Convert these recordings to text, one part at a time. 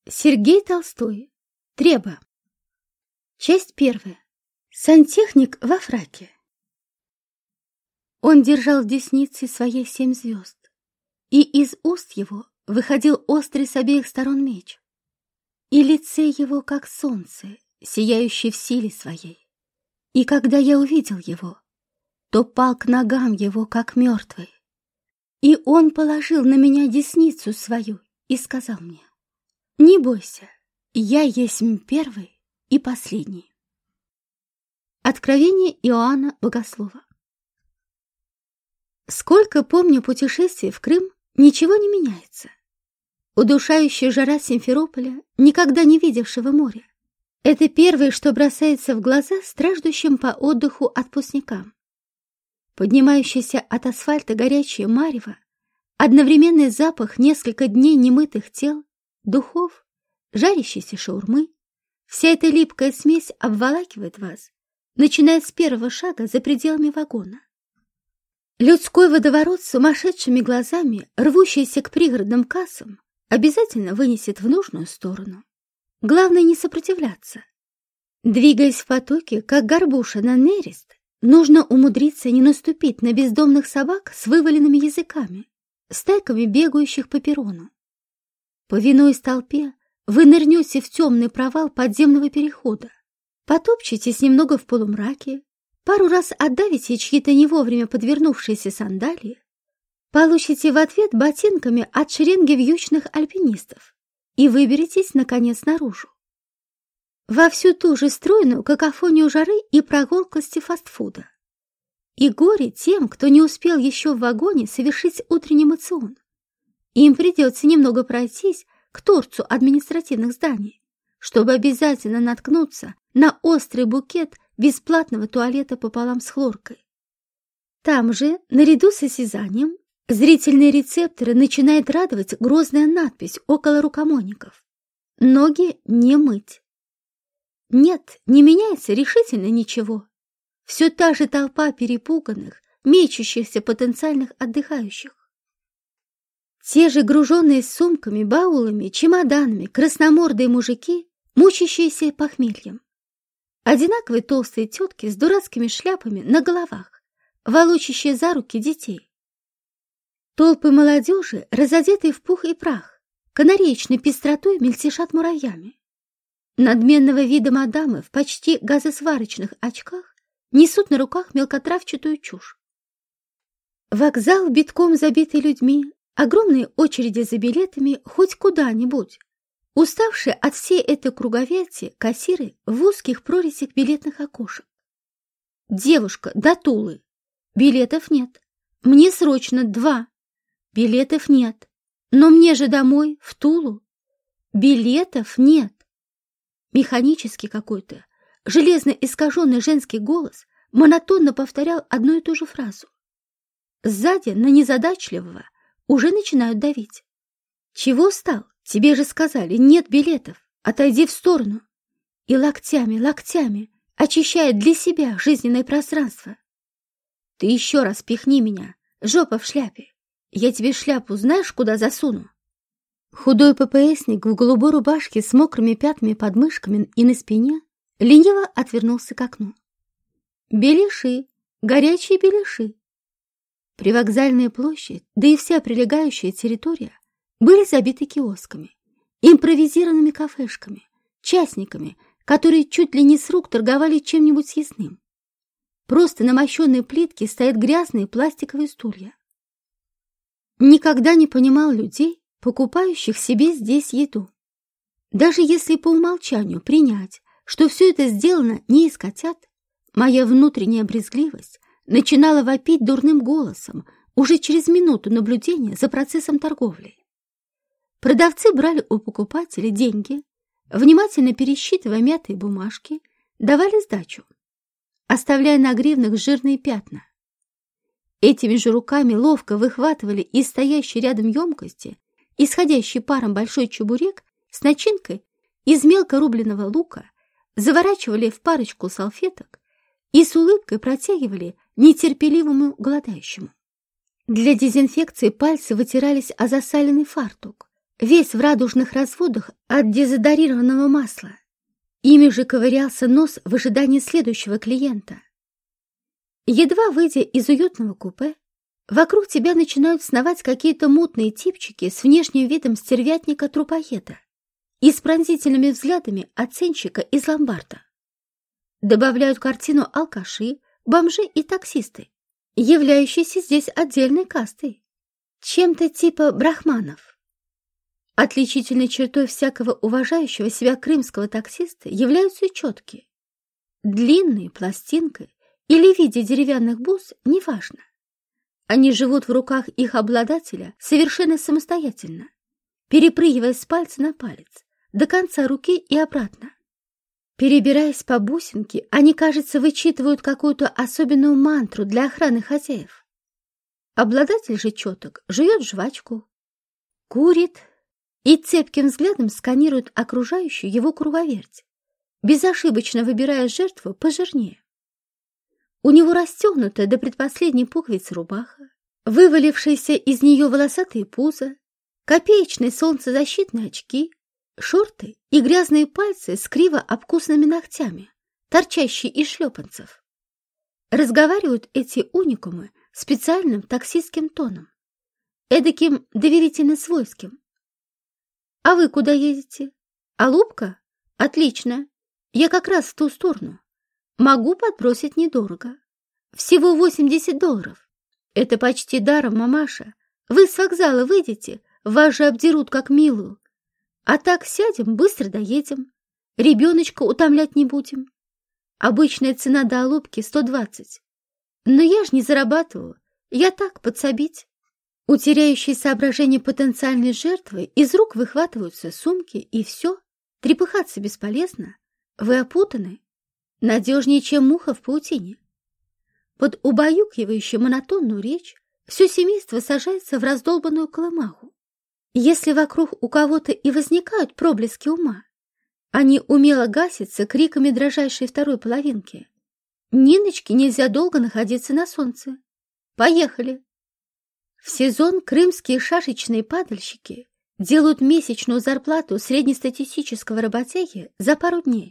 Сергей Толстой. Треба. Часть первая. Сантехник во фраке. Он держал в деснице своей 7 звезд, и из уст его выходил острый с обеих сторон меч, и лице его, как солнце, сияющее в силе своей. И когда я увидел его, то пал к ногам его, как мертвый. И он положил на меня десницу свою и сказал мне: «Не бойся, я есть первый и последний». Откровение Иоанна Богослова. Сколько помню путешествий в Крым, ничего не меняется. Удушающая жара Симферополя, никогда не видевшего моря, это первое, что бросается в глаза страждущим по отдыху отпускникам. Поднимающийся от асфальта горячее марево, одновременный запах несколько дней немытых тел, духов, жарящейся шаурмы, вся эта липкая смесь обволакивает вас, начиная с первого шага за пределами вагона. Людской водоворот с сумасшедшими глазами, рвущийся к пригородным кассам, обязательно вынесет в нужную сторону. Главное не сопротивляться. Двигаясь в потоке, как горбуша на нерест, нужно умудриться не наступить на бездомных собак с вываленными языками, стайками бегающих по перрону. Повинуясь толпе, вы нырнете в темный провал подземного перехода, потопчетесь немного в полумраке, пару раз отдавите чьи-то не вовремя подвернувшиеся сандалии, получите в ответ ботинками от шеренги вьючных альпинистов и выберетесь, наконец, наружу. Во всю ту же стройную какофонию жары и прогулкости фастфуда. И горе тем, кто не успел еще в вагоне совершить утренний моцион. Им придется немного пройтись к торцу административных зданий, чтобы обязательно наткнуться на острый букет бесплатного туалета пополам с хлоркой. Там же, наряду с осязанием, зрительные рецепторы начинает радовать грозная надпись около рукомойников: «Ноги не мыть». Нет, не меняется решительно ничего. Все та же толпа перепуганных, мечущихся потенциальных отдыхающих. Те же груженные сумками, баулами, чемоданами красномордые мужики, мучащиеся похмельем. Одинаковые толстые тетки с дурацкими шляпами на головах, волочащие за руки детей. Толпы молодежи, разодетые в пух и прах, канареечной пестротой мельтешат муравьями. Надменного вида мадамы в почти газосварочных очках несут на руках мелкотравчатую чушь. Вокзал битком забитый людьми, огромные очереди за билетами хоть куда-нибудь. Уставшие от всей этой круговерти кассиры в узких прорезях билетных окошек. «Девушка, до Тулы. Билетов нет. Мне срочно 2. Билетов нет. Но мне же домой, в Тулу. Билетов нет». Механический какой-то, железно искаженный женский голос монотонно повторял одну и ту же фразу. Сзади на незадачливого уже начинают давить. «Чего встал? Тебе же сказали, нет билетов. Отойди в сторону». И локтями очищает для себя жизненное пространство. «Ты еще раз пихни меня, жопа в шляпе. Я тебе шляпу знаешь, куда засуну?» Худой ППСник в голубой рубашке с мокрыми пятнами под мышками и на спине лениво отвернулся к окну. Беляши, горячие беляши. Привокзальная площадь, да и вся прилегающая территория были забиты киосками, импровизированными кафешками, частниками, которые чуть ли не с рук торговали чем-нибудь съестным. Просто на мощенной плитке стоят грязные пластиковые стулья. Никогда не понимал людей, покупающих себе здесь еду. Даже если по умолчанию принять, что все это сделано не из котят, моя внутренняя брезгливость начинала вопить дурным голосом уже через минуту наблюдения за процессом торговли. Продавцы брали у покупателей деньги, внимательно пересчитывая мятые бумажки, давали сдачу, оставляя на гривнах жирные пятна. Этими же руками ловко выхватывали из стоящей рядом емкости исходящий паром большой чебурек с начинкой из мелко рубленого лука, заворачивали в парочку салфеток и с улыбкой протягивали нетерпеливому голодающему. Для дезинфекции пальцы вытирались о засаленный фартук, весь в радужных разводах от дезодорированного масла. Ими же ковырялся нос в ожидании следующего клиента. Едва выйдя из уютного купе, вокруг тебя начинают сновать какие-то мутные типчики с внешним видом стервятника-трупоеда и с пронзительными взглядами оценщика из ломбарда. Добавляют картину алкаши, бомжи и таксисты, являющиеся здесь отдельной кастой, чем-то типа брахманов. Отличительной чертой всякого уважающего себя крымского таксиста являются четкие. Длинные, пластинкой или в виде деревянных бус, неважно. Они живут в руках их обладателя совершенно самостоятельно, перепрыгивая с пальца на палец, до конца руки и обратно. Перебираясь по бусинке, они, кажется, вычитывают какую-то особенную мантру для охраны хозяев. Обладатель же четок жует жвачку, курит и цепким взглядом сканирует окружающую его круговерть, безошибочно выбирая жертву пожирнее. У него расстегнутая до предпоследней пуговицы рубаха, вывалившиеся из нее волосатые пузо, копеечные солнцезащитные очки, шорты и грязные пальцы с криво обкусанными ногтями, торчащие из шлепанцев. Разговаривают эти уникумы специальным таксистским тоном, эдаким доверительно-свойским. «А вы куда едете? Алупка? Отлично. Я как раз в ту сторону. Могу подбросить недорого. Всего $80. Это почти даром, мамаша. Вы с вокзала выйдете, вас же обдерут как милую. А так сядем, быстро доедем. Ребеночка утомлять не будем. Обычная цена до Алупки 120. Но я ж не зарабатываю. Я так, подсобить». У теряющей соображение потенциальной жертвы из рук выхватываются сумки, и все. Трепыхаться бесполезно. Вы опутаны. Надежнее, чем муха в паутине. Под убаюкивающую монотонную речь все семейство сажается в раздолбанную колымагу. Если вокруг у кого-то и возникают проблески ума, они умело гасятся криками дрожайшей второй половинки. Ниночке нельзя долго находиться на солнце. Поехали! В сезон крымские шашечные падальщики делают месячную зарплату среднестатистического работяги за пару дней.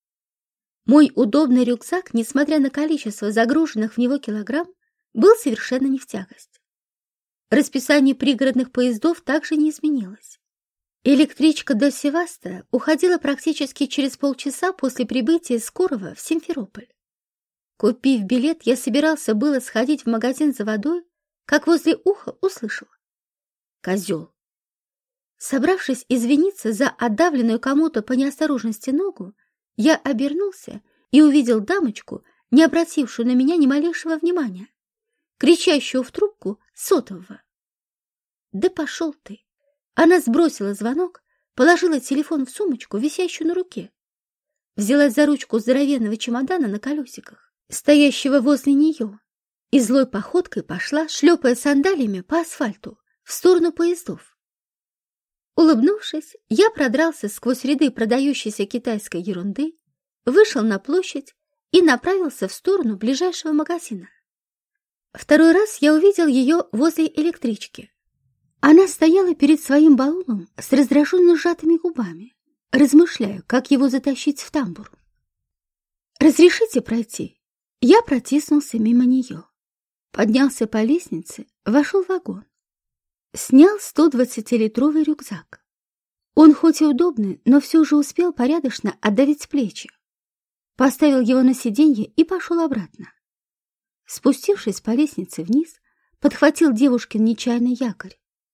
Мой удобный рюкзак, несмотря на количество загруженных в него килограмм, был совершенно не в тягость. Расписание пригородных поездов также не изменилось. Электричка до Севастополя уходила практически через полчаса после прибытия скорого в Симферополь. Купив билет, я собирался было сходить в магазин за водой, как возле уха услышал: «Козел!». Собравшись извиниться за отдавленную кому-то по неосторожности ногу, я обернулся и увидел дамочку, не обратившую на меня ни малейшего внимания, кричащую в трубку сотового. «Да пошел ты!». Она сбросила звонок, положила телефон в сумочку, висящую на руке, взялась за ручку здоровенного чемодана на колесиках, стоящего возле нее, и злой походкой пошла, шлепая сандалиями по асфальту, в сторону поездов. Улыбнувшись, я продрался сквозь ряды продающейся китайской ерунды, вышел на площадь и направился в сторону ближайшего магазина. Второй раз я увидел ее возле электрички. Она стояла перед своим баулом с раздраженно сжатыми губами, размышляя, как его затащить в тамбур. «Разрешите пройти?» Я протиснулся мимо нее, поднялся по лестнице, вошел в вагон. Снял 120-литровый рюкзак. Он хоть и удобный, но все же успел порядочно отдавить плечи. Поставил его на сиденье и пошел обратно. Спустившись по лестнице вниз, подхватил девушкин нечаянный якорь.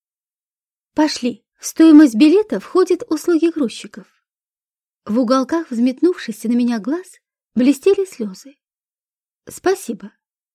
«Пошли, в стоимость билета входят услуги грузчиков». В уголках взметнувшихся на меня глаз блестели слезы. «Спасибо».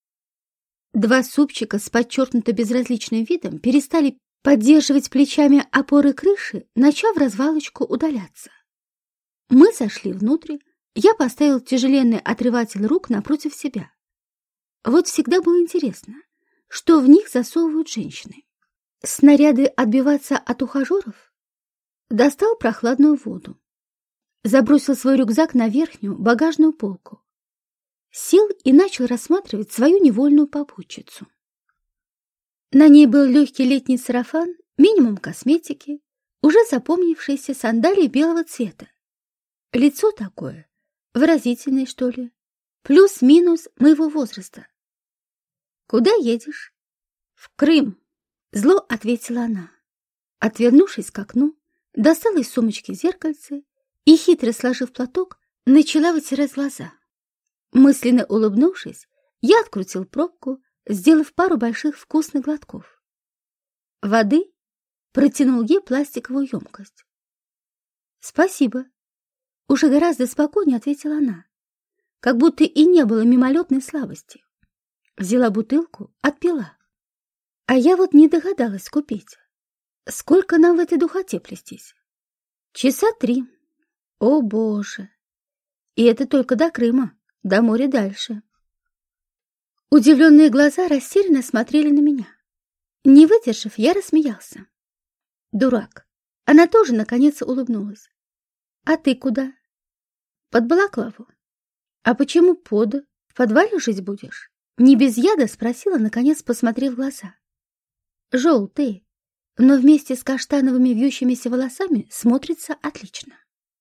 Два супчика с подчеркнуто безразличным видом перестали поддерживать плечами опоры крыши, начав развалочку удаляться. Мы зашли внутрь, я поставил тяжеленный отрыватель рук напротив себя. Вот всегда было интересно, что в них засовывают женщины. Снаряды отбиваться от ухажеров? Достал прохладную воду. Забросил свой рюкзак на верхнюю багажную полку. Сел и начал рассматривать свою невольную попутчицу. На ней был легкий летний сарафан, минимум косметики, уже запомнившиеся сандалии белого цвета. Лицо такое, выразительное, что ли, плюс-минус моего возраста. «Куда едешь?» «В Крым», — зло ответила она. Отвернувшись к окну, достала из сумочки зеркальце и, хитро сложив платок, начала вытирать глаза. Мысленно улыбнувшись, я открутил пробку, сделав пару больших вкусных глотков. «Воды?» — протянул ей пластиковую емкость. «Спасибо», — уже гораздо спокойнее ответила она, как будто и не было мимолетной слабости. Взяла бутылку, отпила. А я вот не догадалась купить. Сколько нам в этой духоте плестись? 3 часа. О, Боже! И это только до Крыма, до моря дальше. Удивленные глаза растерянно смотрели на меня. Не выдержав, я рассмеялся. Дурак. Она тоже, наконец, улыбнулась. А ты куда? Под балаклаву. А почему под? В подвале жить будешь? Не без яда спросила, наконец, посмотрев в глаза. Желтый, но вместе с каштановыми вьющимися волосами смотрится отлично.